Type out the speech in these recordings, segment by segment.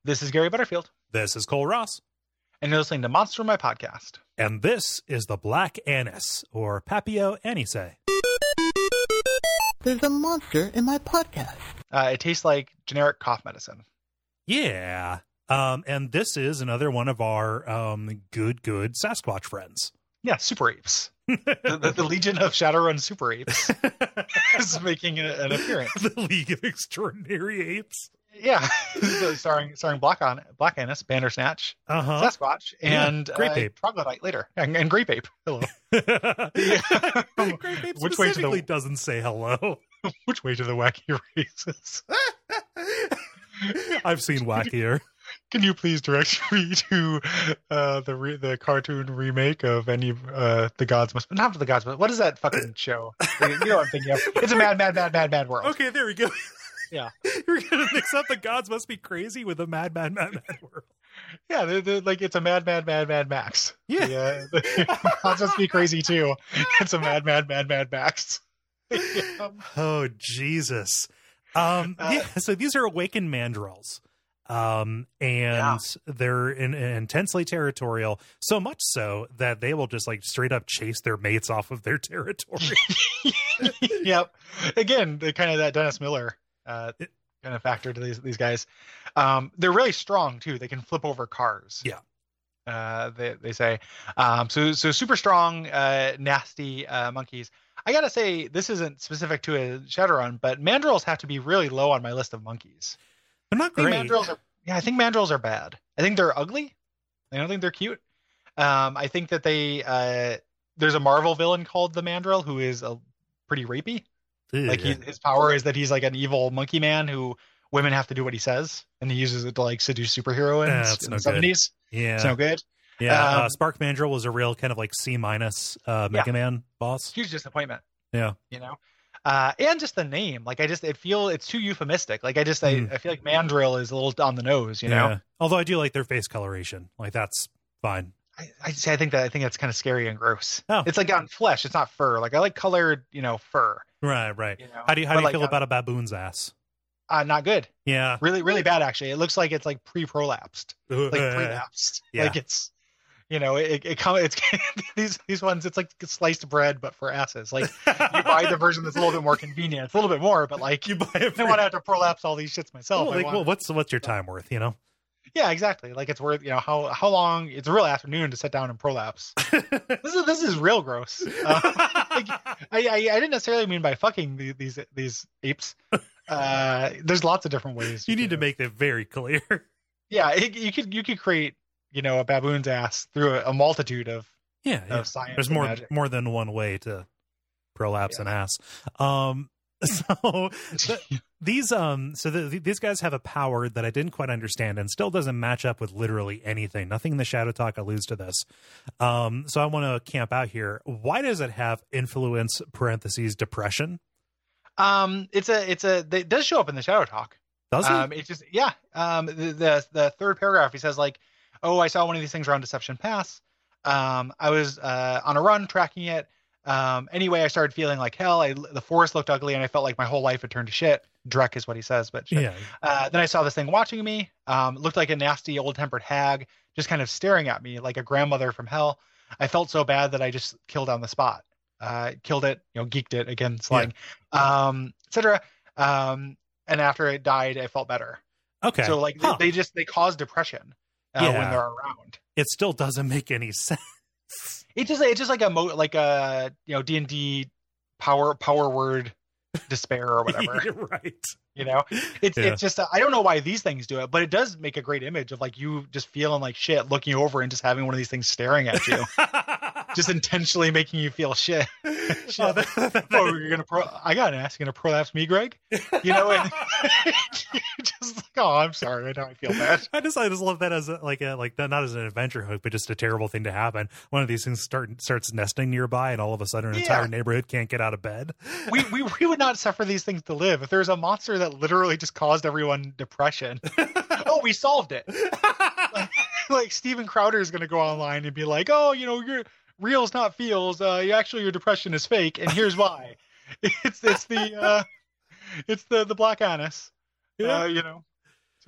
This is Gary Butterfield. This is Cole Ross. And you're listening to Monster My Podcast. And this is the Black Anise, or Papio Anise. There's a monster in my podcast. It tastes like generic cough medicine. Yeah. And this is another one of our good Sasquatch friends. Yeah, super apes. the Legion of Shadowrun super apes is making an appearance. The League of Extraordinary Apes. Yeah, starring Black Anise, Bandersnatch, Sasquatch, and Grape Ape. Troglodyte later, and Grape Ape. Hello. Grape Ape specifically doesn't say hello. Which way to the wacky races? I've seen wackier. Can you please direct me to the cartoon remake of any The Gods Must... Not The Gods Must... What is that fucking show? You know what I'm thinking of. It's a mad world. Okay, there we go. Yeah. You're going to mix up The Gods Must Be Crazy with a mad world. Yeah, they're like it's a mad Max. Yeah. The Gods Must Be Crazy too. It's a mad Max. Oh, Jesus. So these are awakened mandrills. They're intensely territorial, so much so that they will just like straight up chase their mates off of their territory. Yep. Again, the kind of that Dennis Miller kind of factor to these guys. They're really strong too. They can flip over cars. Yeah. They say. So super strong, nasty monkeys. I gotta say, this isn't specific to a Shadowrun, but mandrills have to be really low on my list of monkeys. They're not great. I think mandrills are bad. I think they're ugly. I don't think they're cute. I think that there's a Marvel villain called the Mandrill who is pretty rapey. Ew. Like his power is that he's like an evil monkey man who women have to do what he says, and he uses it to like seduce superheroines in the 70s. Yeah, it's no good. Yeah, Spark Mandrill was a real kind of like C- Mega Man boss. Huge disappointment. Yeah, you know. And just the name, like I feel it's too euphemistic. Like I feel like Mandrill is a little on the nose, you know. Although I do like their face coloration, like that's fine. I think that's kind of scary and gross. Oh. It's like on flesh, it's not fur. Like I like colored, fur. Right. You know? How do you feel about a baboon's ass? Not good. Yeah, really bad actually. It looks like it's like pre-prolapsed, like prelapsed. Yeah. Like it's. It's these ones. It's like sliced bread, but for asses. Like you buy the version that's a little bit more convenient. It's a little bit more, but like you buy it. I don't want to have to prolapse all these shits myself. What's your time worth? Yeah, exactly. Like it's worth how long. It's a real afternoon to sit down and prolapse. This is real gross. I didn't necessarily mean by fucking these apes. There's lots of different ways. You need to make that very clear. Yeah, you could create. A baboon's ass through a multitude of science. There's more than one way to prolapse an ass. These guys have a power that I didn't quite understand and still doesn't match up with literally anything. Nothing in the Shadow Talk alludes to this. So I want to camp out here. Why does it have influence (depression)? It does show up in the Shadow Talk. Does it? It's just the third paragraph. He says like, oh, I saw one of these things around Deception Pass. I was on a run tracking it. Anyway, I started feeling like hell. The forest looked ugly, and I felt like my whole life had turned to shit. Drek is what he says, but shit. Yeah. Then I saw this thing watching me. Looked like a nasty, old-tempered hag, just kind of staring at me like a grandmother from hell. I felt so bad that I just killed on the spot. Killed it, geeked it, again, slang, etc. And after it died, I felt better. Okay. So like they cause depression. When they're around, it still doesn't make any sense. It's just like a D&D power word despair or whatever. You're right. It's just I don't know why these things do it, but it does make a great image of like you just feeling like shit, looking over and just having one of these things staring at you, just intentionally making you feel shit. You're gonna I got an ass. You're gonna prolapse me, Greg? And you're just like, oh, I'm sorry. Now I feel bad. I just love that as not as an adventure hook, but just a terrible thing to happen. One of these things starts nesting nearby, and all of a sudden, an entire neighborhood can't get out of bed. We would not suffer these things to live if there's a monster that literally just caused everyone depression. Oh, we solved it. like Steven Crowder is going to go online and be like, oh, your reals not feels. Your depression is fake, and here's why. It's the Black Anise. So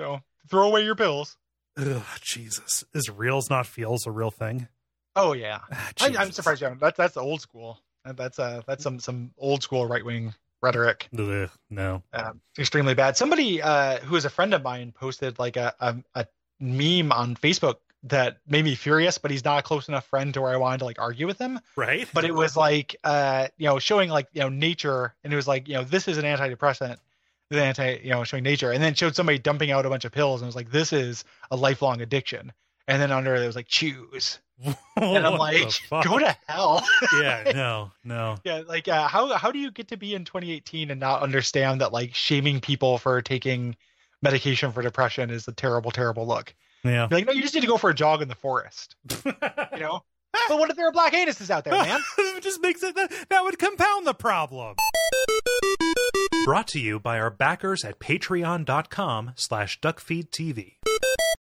throw away your pills. Ugh, Jesus. Is reals not feels a real thing? Oh yeah. I'm Jesus. surprised you haven't. That's old school. That's some old school right wing rhetoric. Ugh, no. Extremely bad. Somebody who is a friend of mine posted like a meme on Facebook that made me furious, but he's not a close enough friend to where I wanted to like argue with him. Right. But it was like showing like nature, and it was like this is an antidepressant, showing nature, and then it showed somebody dumping out a bunch of pills, and it was like this is a lifelong addiction, and then under it was like choose. And I'm like, go to hell. Yeah, no. Yeah, like how do you get to be in 2018 and not understand that like shaming people for taking medication for depression is a terrible, terrible look? Yeah. You're like, no, you just need to go for a jog in the forest. But what if there are black anuses out there, man? It just makes it that would compound the problem. Brought to you by our backers at patreon.com/duckfeedtv.